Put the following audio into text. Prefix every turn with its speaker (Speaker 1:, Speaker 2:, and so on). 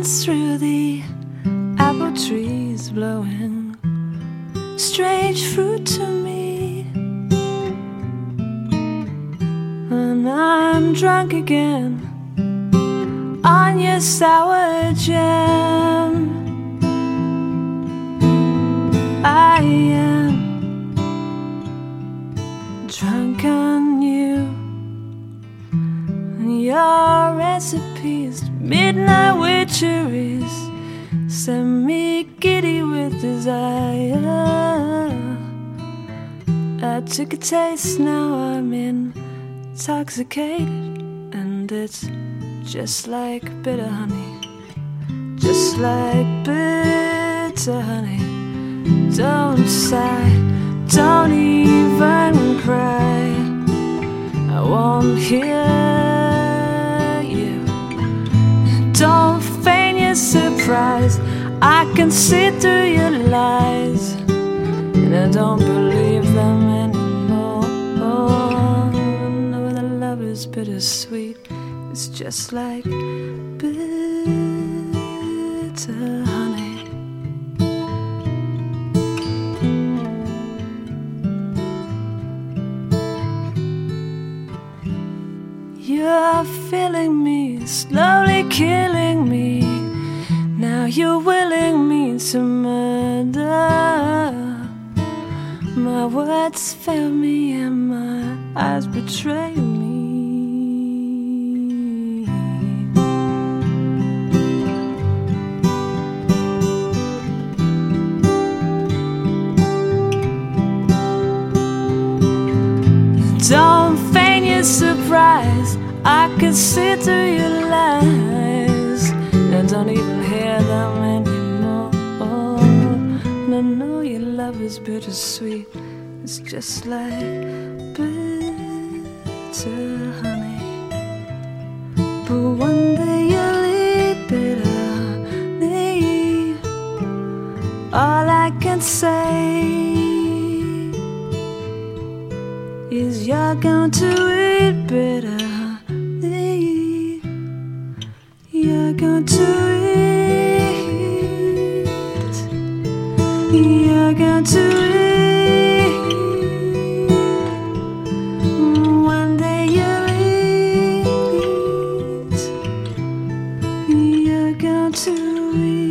Speaker 1: dance through the apple trees, blowing strange fruit to me. And I'm drunk again on your sour jam. I am drunk on you and your recipes, midnight witcheries, send me giddy with desire. I took a taste, now I'm intoxicated, and it's just like bitter honey, just like bitter honey. Don't sigh, don't even cry, I won't hear you. Don't feign your surprise, I can see through your lies, and I don't believe them anymore. No, the love is bittersweet, it's just like bitter honey. You're filling me, slowly killing me. Now you're willing me to murder. My words fail me and my eyes betray me. Don't feign your surprise, I can see through your lies, and don't even hear them anymore. No, your love is bittersweet, it's just like bitter honey. But one day you'll eat bitter honey. All I can say is you're going to eat bitter honey. You're going to eat. You're going to eat. One day you'll eat. You're going to eat.